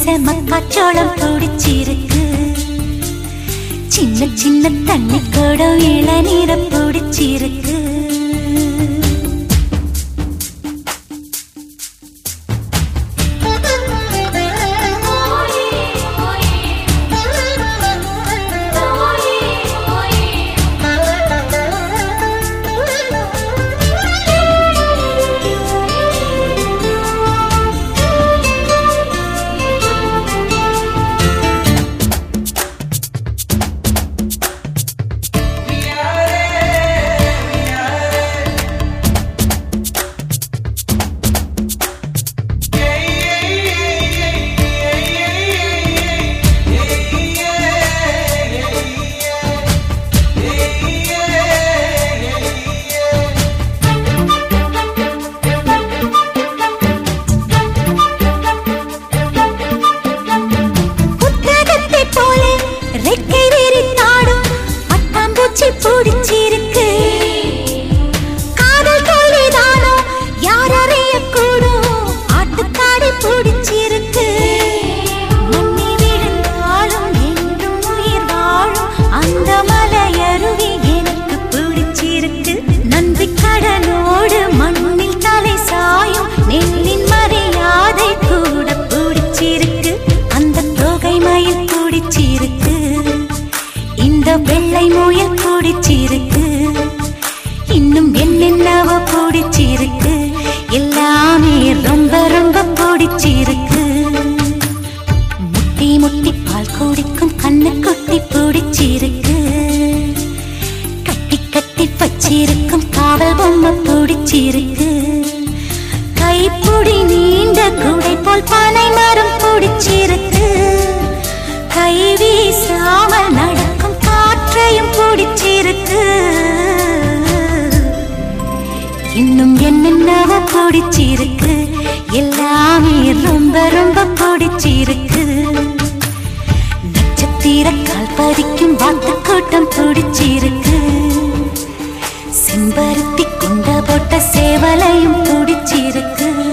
மக்காச்சோளம் பிடிச்சிருக்கு. சின்ன சின்ன தண்ணி குடம் இளநீரை பிடிச்சிருக்கு. வெள்ளை முயல் பிடிச்சிருக்கு. இன்னும் என்னென்னவோ பிடிச்சிருக்கு. எல்லாமே ரொம்ப ரொம்ப பிடிச்சிருக்கு. முட்டி முட்டி பால் குடிக்கும் கண்ணுக்குட்டி பிடிச்சிருக்கு. கட்டி கட்டி வச்சிருக்கும் காவல் பொம்மை பிடிச்சிருக்கு. கைப்புடி நீண்ட குடை போல் பனை மரம் பிடிச்சிருக்கு. கை வீசாமல் நடக்கும் காற்றையும் பிடிச்சிருக்கு. இன்னும் என்னென்னவோ பிடிச்சிருக்கு. எல்லாமே ரொம்ப ரொம்ப பிடிச்சிருக்கு. நட்சத்திர கால் பதிக்கும் வாத்து கூட்டம் பிடிச்சிருக்கு. செம்பருத்தி குண்ட போட்ட சேவலையும் பிடிச்சிருக்கு.